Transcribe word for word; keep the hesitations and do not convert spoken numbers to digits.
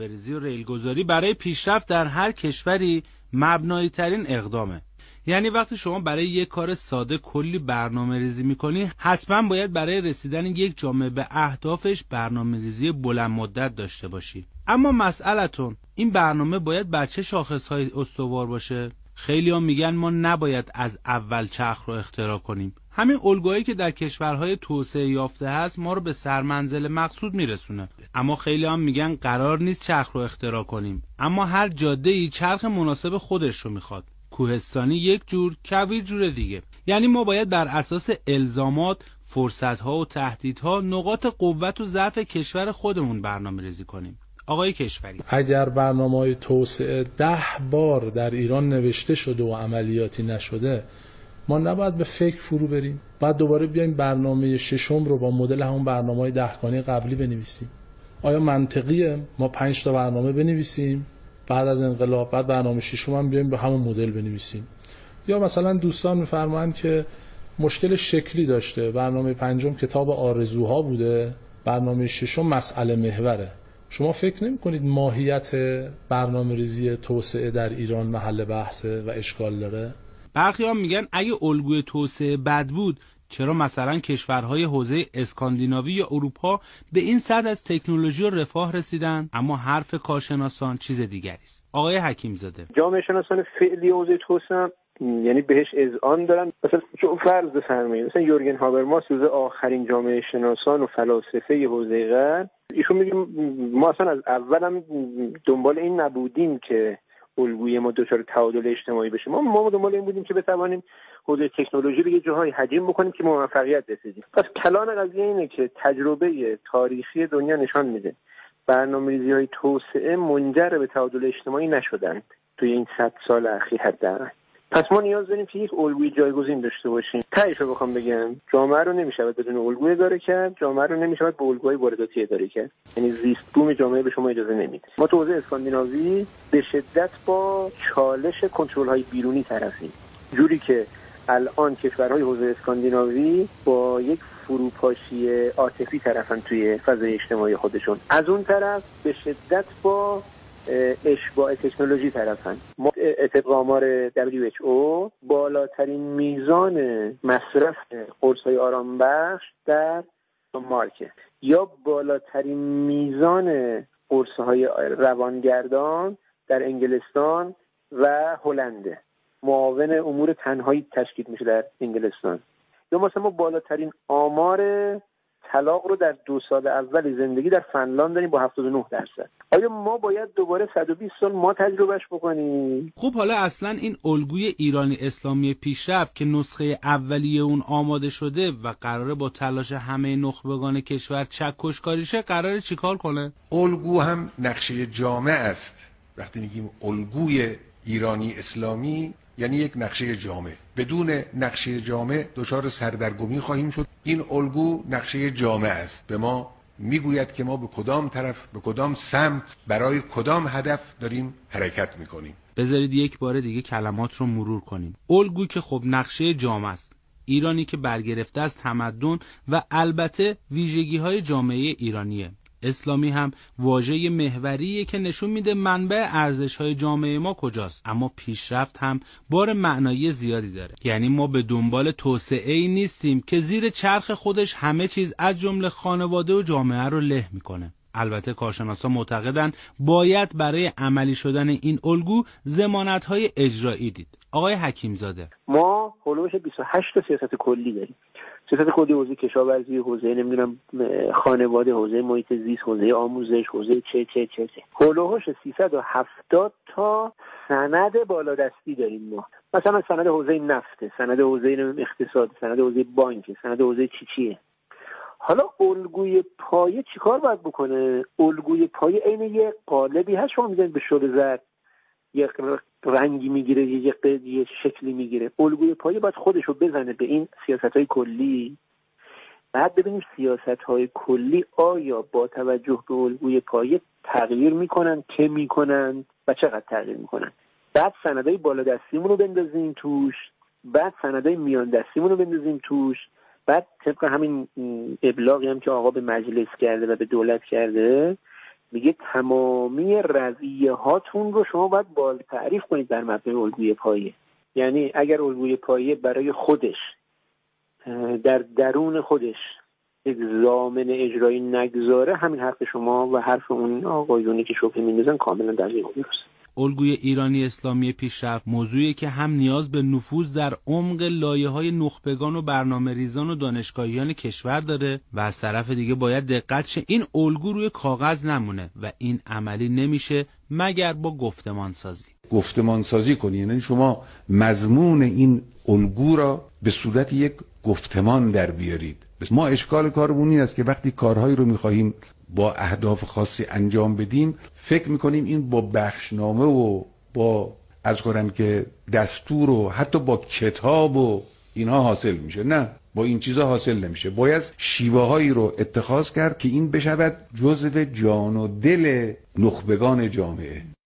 برنامه‌ریزی و ریلگذاری برای پیشرفت در هر کشوری مبنایی ترین اقدامه. یعنی وقتی شما برای یک کار ساده کلی برنامه‌ریزی می‌کنی، حتما باید برای رسیدن یک جامعه به اهدافش برنامه‌ریزی بلند مدت داشته باشی. اما مسئله‌تون این برنامه باید بر چه شاخص‌های استوار باشه؟ خیلی‌ها میگن ما نباید از اول چرخ رو اختراع کنیم. همین الگوهایی که در کشورهای توسعه یافته هست ما رو به سرمنزل مقصود میرسونه. اما خیلی‌ها میگن قرار نیست چرخ رو اختراع کنیم، اما هر جاده‌ای چرخ مناسب خودش رو میخواد. کوهستانی یک جور، کویر جور دیگه. یعنی ما باید بر اساس الزامات، فرصت‌ها و تهدیدها نقاط قوت و ضعف کشور خودمون برنامه‌ریزی کنیم. آقای کشوری، اگر برنامه‌های توسعه ده بار در ایران نوشته شده و عملیاتی نشده، ما نباید به فکر فرو بریم. بعد دوباره بیایم برنامه ششم رو با مدل همون برنامه‌های دهگانه قبلی بنویسیم. آیا منطقیه ما پنج تا برنامه بنویسیم بعد از انقلاب، بعد برنامه ششم هم بیایم به همون مدل بنویسیم؟ یا مثلا دوستان می‌فرمایند که مشکل شکلی داشته، برنامه پنجم کتاب آرزوها بوده، برنامه ششم مسئله محوره. شما فکر نمی‌کنید ماهیت برنامه‌ریزی توسعه در ایران محل بحثه و اشکال داره؟ برخی هم میگن اگه الگوی توسعه بد بود، چرا مثلا کشورهای حوزه اسکاندیناوی یا اروپا به این سطح از تکنولوژی و رفاه رسیدن؟ اما حرف کارشناسان چیز دیگری است. آقای حکیم‌زاده، جامعه شناسان فعلی حوزه توسعه یعنی بهش اذعان دارن. مثلا چون فرض بفرمایید مثلا یورگن هابرماس جزو آخرین جامعه شناسان و فلاسفه حوزه غرب، ایشون میگه ما اصلا از اولم دنبال این نبودیم که الگوی ما دچار تعادل اجتماعی بشه. ما ما دنبال این بودیم که بتوانیم حوزه تکنولوژی رو یه جاهای حجم بکنیم که موفقیت رسیدیم. پس کلان قضیه اینه که تجربه تاریخی دنیا نشان میده برنامه‌ریزی‌های توسعه منجر به تعادل اجتماعی نشدند توی این صد سال اخیر حداقل. پس ما نیاز داریم که یک الگوی جایگزین داشته باشیم. تهش رو بخوام بگم، جامعه رو نمی‌شود بدون الگوی اداره کرد، جامعه رو نمی‌شود با الگوهای وارداتی اداره کرد. یعنی زیست بوم جامعه به شما اجازه نمیده. ما تو حوزه اسکاندیناوی به شدت با چالش کنترل‌های بیرونی طرفیم. جوری که الان کشورهای حوزه اسکاندیناوی با یک فروپاشی عاطفی طرفن توی فضای اجتماعی خودشون. از اون طرف به شدت با اشباع تکنولوژی طرفن. ما طبق آمار دبلیو اچ او بالاترین میزان مصرف قرص‌های آرامبخش در دانمارک یا بالاترین میزان قرص‌های روانگردان در انگلستان و هلند. معاون امور تنهایی تشکیل میشه در انگلستان. یا مثلا ما بالاترین آمار طلاق رو در دو سال اول زندگی در فنلاند داریم با هفتاد و نه درصد. آیا ما باید دوباره صد و بیست سال ما تجربهش بکنیم؟ خب حالا اصلا این الگوی ایرانی اسلامی پیشرفت که نسخه اولیه اون آماده شده و قراره با تلاش همه نخبگان کشور چکشکاری شه، قراره چیکار کنه؟ الگو هم نقشه جامع است. وقتی میگیم الگوی ایرانی اسلامی یعنی یک نقشه جامع. بدون نقشه جامع دچار سردرگمی خواهیم شد. این الگو نقشه جامع است، به ما میگوید که ما به کدام طرف، به کدام سمت، برای کدام هدف داریم حرکت میکنیم. بذارید یک بار دیگه کلمات رو مرور کنیم. الگو که خب نقشه جامع است، ایرانی که برگرفته از تمدن و البته ویژگی‌های جامعه ایرانیه. اسلامی هم واژه محوریه که نشون میده منبع ارزش‌های جامعه ما کجاست. اما پیشرفت هم بار معنایی زیادی داره. یعنی ما به دنبال توسعه‌ای نیستیم که زیر چرخ خودش همه چیز از جمله خانواده و جامعه رو له میکنه. البته کارشناسان معتقدن باید برای عملی شدن این الگو ضمانت‌های اجرایی دید. آقای حکیم‌زاده، ما هولوش بیست و هشت تا سیاست کلی داریم. سیاست کلی حوزه کشاورزی، حوزه نمیدونم خانواده، حوزه محیط زیست، حوزه آموزش، حوزه چه چه چه چه هولوش سیصد و هفتاد تا سند بالادستی داریم ما. مثلا سند حوزه نفت، سند حوزه اقتصاد، سند حوزه بانک، سند حوزه چی چیه. حالا الگوی پایه چیکار باید بکنه؟ الگوی پایه عین یه قالبی هست، شما میذارید به شل زرد یک رنگی میگیره، یک یه شکلی میگیره. الگوی پایه باید خودش رو بزنه به این سیاست‌های کلی. بعد ببینیم سیاست‌های کلی آیا با توجه به الگوی پایه تغییر میکنن، که میکنن و چقدر تغییر میکنن. بعد سندهای بالادستیمون رو بندازیم توش، بعد سندهای میان دستیمون رو بندازیم توش، بعد طبق همین ابلاغی هم که آقا به مجلس کرده و به دولت کرده میگه تمامی رویه هاتون رو شما باید باز تعریف کنید بر مبنای الگوی پایه. یعنی اگر الگوی پایه برای خودش در درون خودش یک ضامن اجرایی نگذاره، همین حرف شما و حرف اون آقایونی که شبهه میندازن کاملا دقیق و درست. الگوی ایرانی اسلامی پیشرفت موضوعی که هم نیاز به نفوذ در عمق لایه‌های نخبگان و برنامه‌ریزان و دانشگاهیان کشور داره و از طرف دیگه باید دقت شه این الگو روی کاغذ نمونه و این عملی نمیشه مگر با گفتمان سازی. گفتمان سازی کنی، یعنی شما مضمون این الگو را به صورت یک گفتمان در بیارید. ما اشکال کارمون این است که وقتی کارهایی رو می‌خواهیم با اهداف خاصی انجام بدیم فکر میکنیم این با بخشنامه و با از کنم که دستور و حتی با کتاب و اینها حاصل میشه. نه، با این چیزا حاصل نمیشه. باید شیوه هایی رو اتخاذ کرد که این بشود جزو جان و دل نخبگان جامعه.